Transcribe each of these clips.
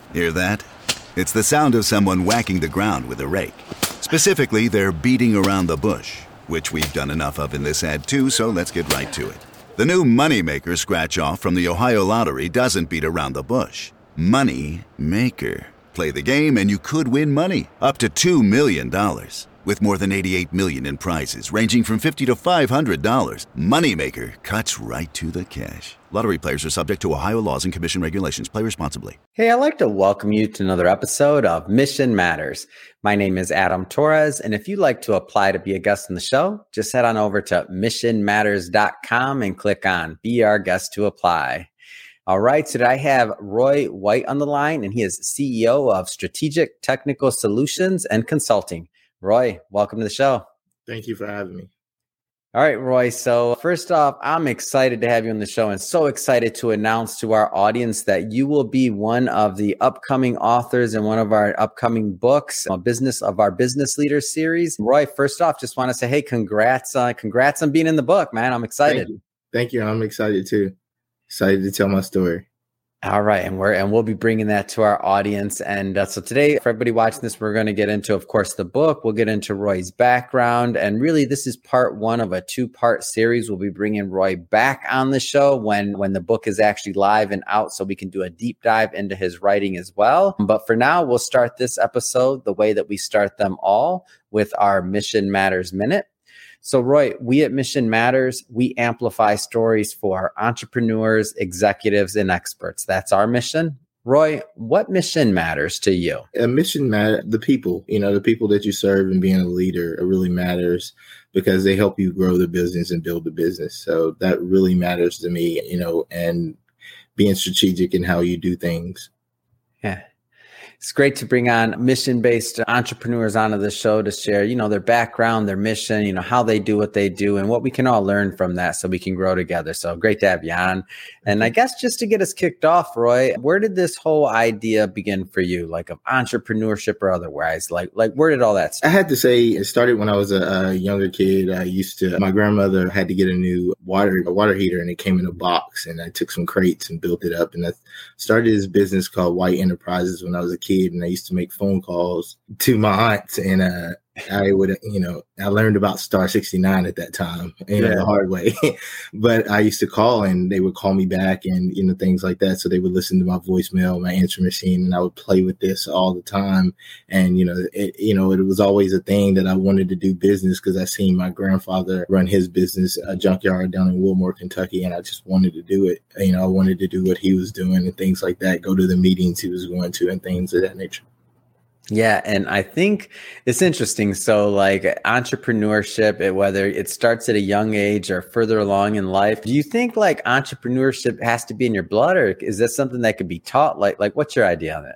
Hear that? It's the sound of someone whacking the ground with a rake. Specifically, they're beating around the bush, which we've done enough of in this ad too, so let's get right to it. The new Moneymaker scratch-off from the Ohio Lottery doesn't beat around the bush. Money Maker. Play the game and you could win money, up to $2 million. With more than $88 million in prizes, ranging from $50 to $500, Moneymaker cuts right to the cash. Lottery players are subject to Ohio laws and commission regulations. Play responsibly. Hey, I'd like to welcome you to another episode of Mission Matters. My name is Adam Torres, and if you'd like to apply to be a guest on the show, just head on over to missionmatters.com and click on Be Our Guest to Apply. All right, so today I have Roy White on the line, and he is CEO of Strategic Technical Solutions and Consulting. Roy, welcome to the show. Thank you for having me. All right, Roy. So first off, I'm excited to have you on the show and so excited to announce to our audience that you will be one of the upcoming authors in one of our upcoming books, Business of Our Business Leaders series. Roy, first off, just want to say, hey, congrats on being in the book, man. I'm excited. Thank you. I'm excited too. Excited to tell my story. All right. And we'll be bringing that to our audience. And so today, for everybody watching this, we're going to get into, of course, the book. We'll get into Roy's background. And really, this is part one of a two-part series. We'll be bringing Roy back on the show when the book is actually live and out, so we can do a deep dive into his writing as well. But for now, we'll start this episode the way that we start them all, with our Mission Matters Minute. So, Roy, we at Mission Matters, we amplify stories for entrepreneurs, executives, and experts. That's our mission. Roy, what mission matters to you? A mission matters, the people, the people that you serve and being a leader, it really matters because they help you grow the business and build the business. So that really matters to me, and being strategic in how you do things. Yeah. It's great to bring on mission-based entrepreneurs onto the show to share, their background, their mission, how they do what they do, and what we can all learn from that so we can grow together. So great to have you on. And I guess just to get us kicked off, Roy, where did this whole idea begin for you, like of entrepreneurship or otherwise? Like where did all that start? I had to say it started when I was a younger kid. My grandmother had to get a new water heater, and it came in a box, and I took some crates and built it up. And I started this business called White Enterprises when I was a kid. And I used to make phone calls to my aunts, and I would, I learned about Star 69 at that time, the hard way. But I used to call, and they would call me back, and things like that. So they would listen to my voicemail, my answer machine, and I would play with this all the time. And it was always a thing that I wanted to do business because I seen my grandfather run his business, a junkyard down in Wilmore, Kentucky, and I just wanted to do it. I wanted to do what he was doing and things like that. Go to the meetings he was going to and things of that nature. Yeah. And I think it's interesting. So like entrepreneurship, whether it starts at a young age or further along in life, do you think like entrepreneurship has to be in your blood, or is this something that could be taught? Like what's your idea on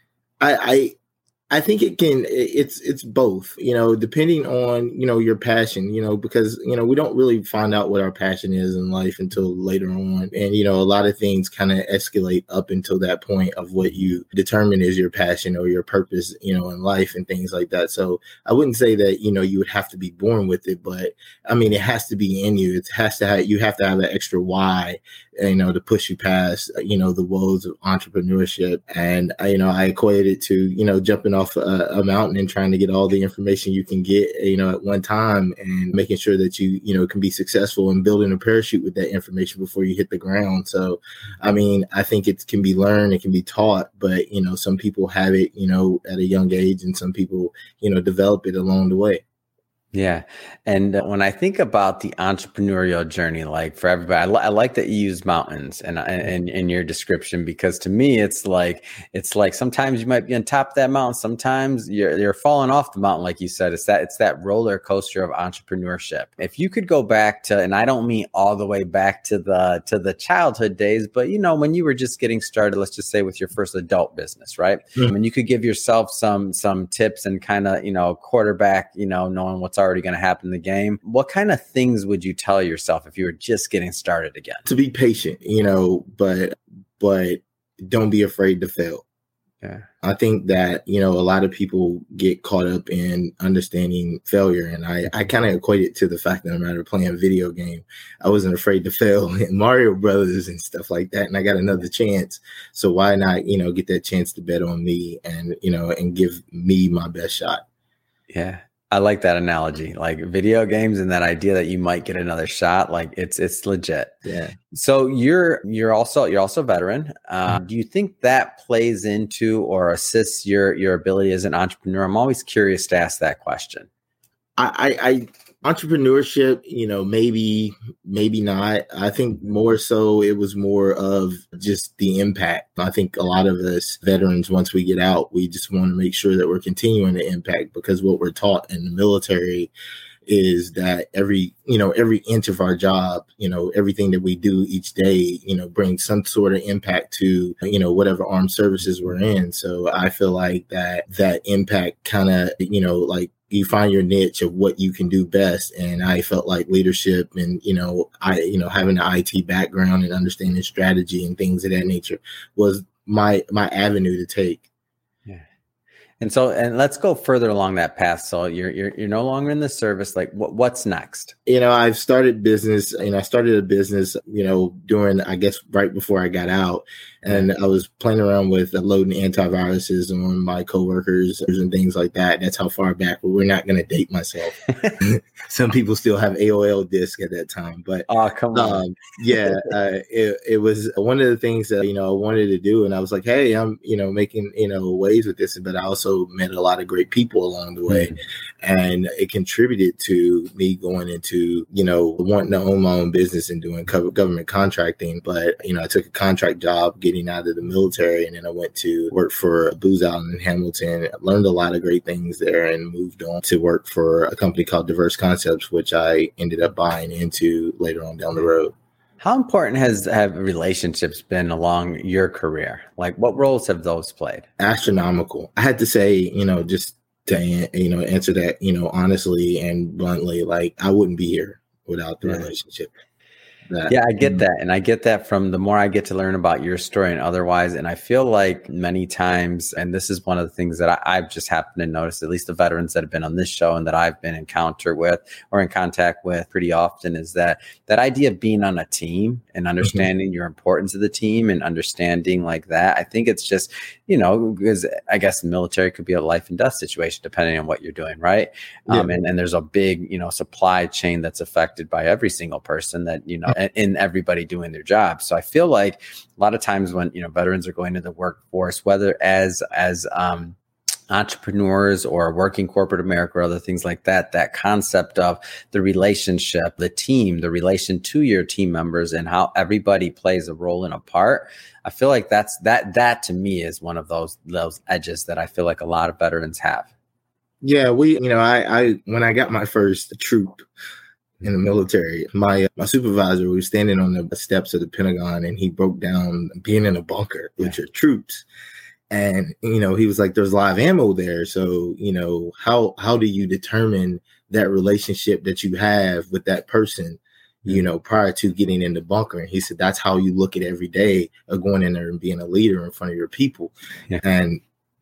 it? I think it's both, depending on, your passion, because, we don't really find out what our passion is in life until later on. And, a lot of things kind of escalate up until that point of what you determine is your passion or your purpose, in life and things like that. So I wouldn't say that, you would have to be born with it, but I mean, it has to be in you. You have to have that extra why, to push you past, the woes of entrepreneurship. And, I equate it to, jumping off a mountain and trying to get all the information you can get, at one time, and making sure that you can be successful in building a parachute with that information before you hit the ground. So, I mean, I think it can be learned, it can be taught, but, some people have it, at a young age, and some people, develop it along the way. Yeah. And when I think about the entrepreneurial journey, like for everybody, I like that you use mountains and in your description, because to me, it's like sometimes you might be on top of that mountain. Sometimes you're falling off the mountain. Like you said, it's that roller coaster of entrepreneurship. If you could go back to, and I don't mean all the way back to the childhood days, but when you were just getting started, let's just say with your first adult business, right? Mm-hmm. I mean, you could give yourself some tips and kind of, quarterback, knowing what's already going to happen in the game. What kind of things would you tell yourself if you were just getting started again? To be patient, but don't be afraid to fail. Yeah. I think that, a lot of people get caught up in understanding failure. And I kind of equate it to the fact that no matter playing a video game, I wasn't afraid to fail in Mario Brothers and stuff like that. And I got another chance. So why not, get that chance to bet on me and, and give me my best shot. Yeah. I like that analogy, like video games and that idea that you might get another shot. Like it's legit. Yeah. So you're also a veteran. Do you think that plays into or assists your ability as an entrepreneur? I'm always curious to ask that question. I entrepreneurship, maybe not. I think more so it was more of just the impact. I think a lot of us veterans, once we get out, we just want to make sure that we're continuing the impact, because what we're taught in the military is that every inch of our job, everything that we do each day, brings some sort of impact to, whatever armed services we're in. So I feel like that impact kind of, like, you find your niche of what you can do best. And I felt like leadership and, having an IT background and understanding strategy and things of that nature was my avenue to take. Yeah. And let's go further along that path. So you're no longer in the service. Like what's next? I've started business, and I started a business, during, I guess, right before I got out. And I was playing around with loading antiviruses on my coworkers and things like that. That's how far back, but we're not going to date myself. Some people still have AOL disk at that time, but come on. It was one of the things that, I wanted to do. And I was like, hey, I'm, making, waves with this, but I also met a lot of great people along the way. And it contributed to me going into, wanting to own my own business and doing government contracting. But, I took a contract job getting out of the military, and then I went to work for Booz Allen in Hamilton. I learned a lot of great things there and moved on to work for a company called Diverse Concepts, which I ended up buying into later on down the road. How important have relationships been along your career? Like, what roles have those played? Astronomical. I had to say, just to answer that, honestly and bluntly, like, I wouldn't be here without the relationship. I get that. And I get that from the more I get to learn about your story and otherwise. And I feel like many times, and this is one of the things that I've just happened to notice, at least the veterans that have been on this show and that I've been in contact with pretty often, is that idea of being on a team and understanding your importance of the team and understanding like that. I think it's just, because I guess the military could be a life and death situation depending on what you're doing, right? And there's a big, supply chain that's affected by every single person that, and everybody doing their job. So I feel like a lot of times when, veterans are going to the workforce, whether as entrepreneurs or working corporate America or other things like that, that concept of the relationship, the team, the relation to your team members and how everybody plays a role in a part. I feel like that to me is one of those edges that I feel like a lot of veterans have. Yeah, I when I got my first troop in the military, my supervisor was standing on the steps of the Pentagon, and he broke down being in a bunker with your troops. And, he was like, there's live ammo there. So, how do you determine that relationship that you have with that person, prior to getting in the bunker? And he said, that's how you look at every day of going in there and being a leader in front of your people. Yeah. And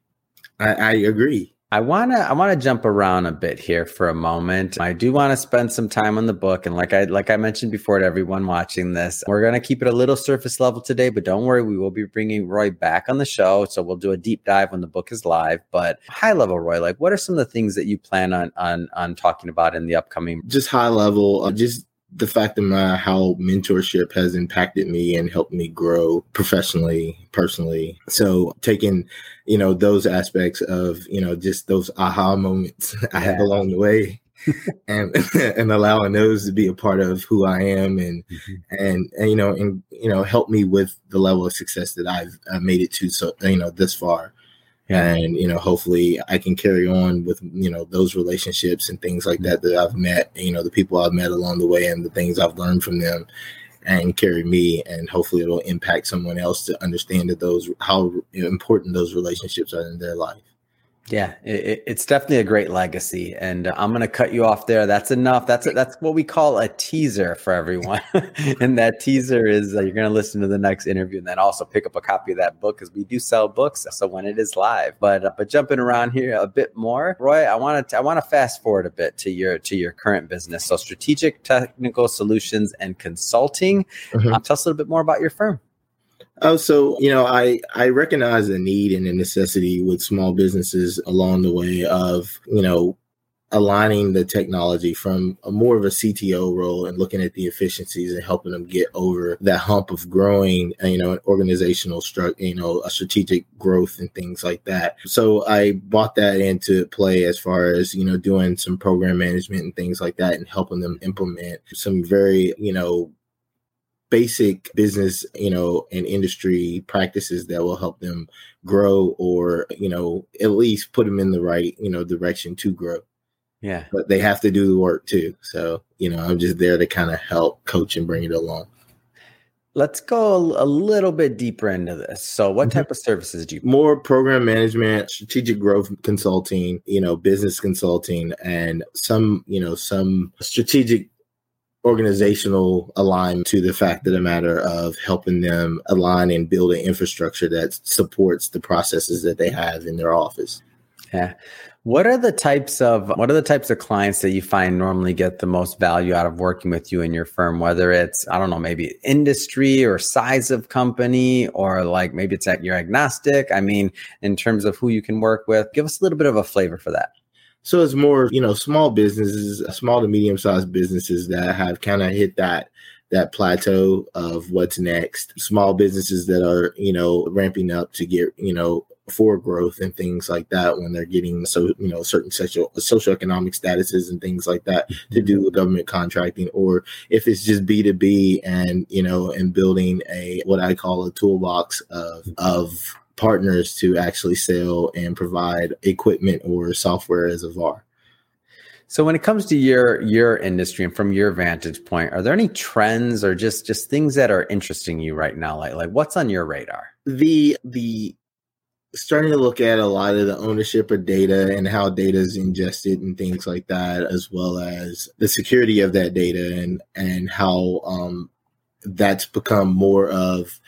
I agree. I want to jump around a bit here for a moment. I do want to spend some time on the book. And like I mentioned before to everyone watching this, we're going to keep it a little surface level today, but don't worry, we will be bringing Roy back on the show. So we'll do a deep dive when the book is live, but high level, Roy, like what are some of the things that you plan on talking about in the upcoming? Just high level, just the fact of how mentorship has impacted me and helped me grow professionally, personally. So taking, those aspects of, just those aha moments I had along the way and allowing those to be a part of who I am and help me with the level of success that I've made it to. So, this far. And, hopefully I can carry on with, those relationships and things like that I've met, the people I've met along the way and the things I've learned from them and carry me. And hopefully it'll impact someone else to understand that how important those relationships are in their life. Yeah, it's definitely a great legacy, and I'm going to cut you off there. That's enough. That's what we call a teaser for everyone, and that teaser is you're going to listen to the next interview, and then also pick up a copy of that book because we do sell books. So when it is live, but jumping around here a bit more, Roy, I want to fast forward a bit to your current business. So Strategic Technical Solutions and Consulting. Tell us a little bit more about your firm. Oh, so, I recognize the need and the necessity with small businesses along the way of, aligning the technology from a more of a CTO role and looking at the efficiencies and helping them get over that hump of growing, an organizational a strategic growth and things like that. So I brought that into play as far as, doing some program management and things like that and helping them implement some very, basic business, and industry practices that will help them grow or, at least put them in the right, direction to grow. Yeah. But they have to do the work too. So, I'm just there to kind of help coach and bring it along. Let's go a little bit deeper into this. So what type of services do you? More program management, strategic growth consulting, business consulting, and some strategic organizational alignment to the fact of the matter of helping them align and build an infrastructure that supports the processes that they have in their office. Yeah. What are the types of clients that you find normally get the most value out of working with you in your firm? Whether it's, I don't know, maybe industry or size of company, or like maybe it's you're agnostic. I mean, in terms of who you can work with, give us a little bit of a flavor for that. So it's more, small businesses, small to medium-sized businesses that have kind of hit that plateau of what's next. Small businesses that are, ramping up to get, for growth and things like that when they're getting certain socioeconomic statuses and things like that to do with government contracting, or if it's just B2B and, and building what I call a toolbox of partners to actually sell and provide equipment or software as a VAR. So when it comes to your industry and from your vantage point, are there any trends or just things that are interesting you right now? Like what's on your radar? The starting to look at a lot of the ownership of data and how data is ingested and things like that, as well as the security of that data and how that's become more of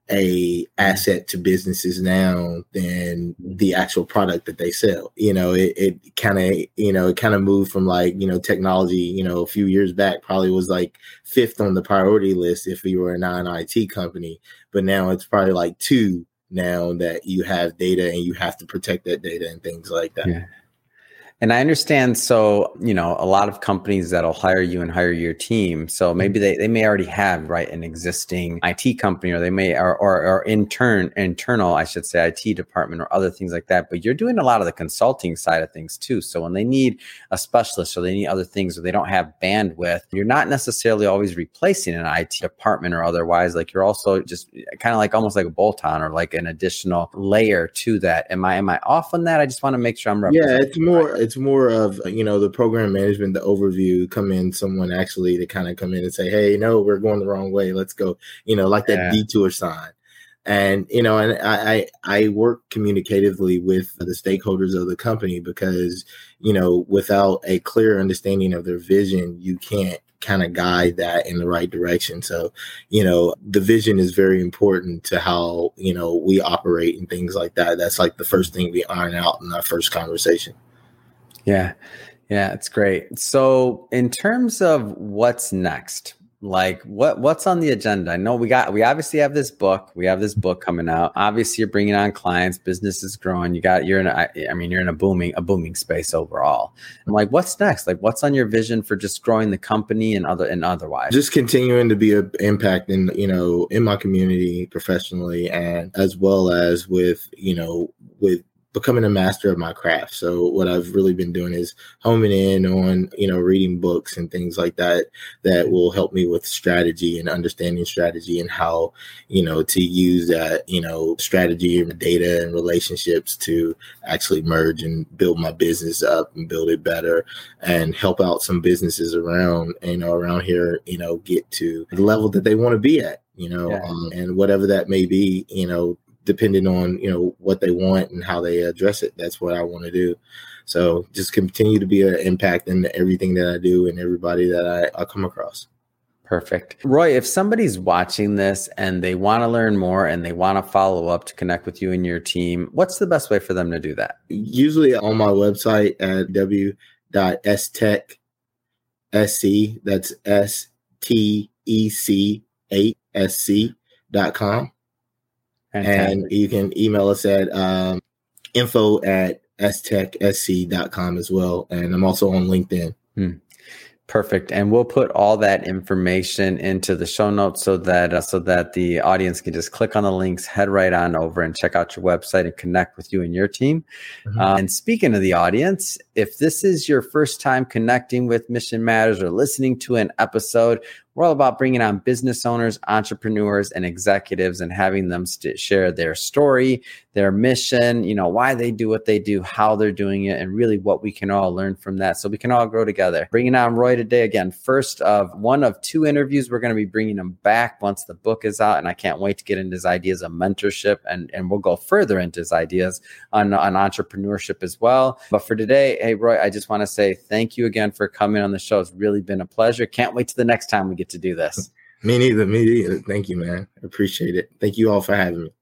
a asset to businesses now than the actual product that they sell. It kind of moved from technology, a few years back probably was like fifth on the priority list if you were a non-IT company, but now it's probably like two now that you have data and you have to protect that data and things like that. Yeah. And I understand. So, a lot of companies that'll hire you and hire your team. So maybe they may already have, an existing IT company, or they may, or internal, I should say, IT department or other things like that. But you're doing a lot of the consulting side of things too. So when they need a specialist or they need other things or they don't have bandwidth, you're not necessarily always replacing an IT department or otherwise. Like you're also just kind of like almost like a bolt-on or like an additional layer to that. Am I off on that? I just want to make sure I'm representing. Yeah, it's more of, the program management, the overview, someone actually to kind of come in and say, hey, we're going the wrong way. Let's go, like that detour sign. And, I work communicatively with the stakeholders of the company because, without a clear understanding of their vision, you can't kind of guide that in the right direction. So, the vision is very important to how, we operate and things like that. That's like the first thing we iron out in our first conversation. Yeah. Yeah, it's great. So in terms of what's next, like what's on the agenda? I know we obviously have this book. We have this book coming out. Obviously you're bringing on clients, business is growing. You're in a booming space overall. I'm like, what's next? Like what's on your vision for just growing the company and otherwise? Just continuing to be an impact in my community professionally, and as well as with becoming a master of my craft. So what I've really been doing is homing in on, reading books and things like that will help me with strategy and understanding strategy and how, to use that, strategy and data and relationships to actually merge and build my business up and build it better and help out some businesses around here, get to the level that they want to be at, and whatever that may be, depending on, what they want and how they address it. That's what I want to do. So just continue to be an impact in everything that I do and everybody that I come across. Perfect. Roy, if somebody's watching this and they want to learn more and they want to follow up to connect with you and your team, what's the best way for them to do that? Usually on my website at w.stec.sc, that's STEC8SC.com. And you can email us at info@stecsc.com as well. And I'm also on LinkedIn. Perfect. And we'll put all that information into the show notes so that the audience can just click on the links, head right on over and check out your website and connect with you and your team. And speaking of the audience, if this is your first time connecting with Mission Matters or listening to an episode, we're all about bringing on business owners, entrepreneurs, and executives and having them share their story, their mission, why they do what they do, how they're doing it, and really what we can all learn from that so we can all grow together. Bringing on Roy today, again, first of one of two interviews. We're going to be bringing him back once the book is out, and I can't wait to get into his ideas of mentorship, and we'll go further into his ideas on entrepreneurship as well. But for today, hey, Roy, I just want to say thank you again for coming on the show. It's really been a pleasure. Can't wait to the next time we get to do this. Me neither. Thank you, man. I appreciate it. Thank you all for having me.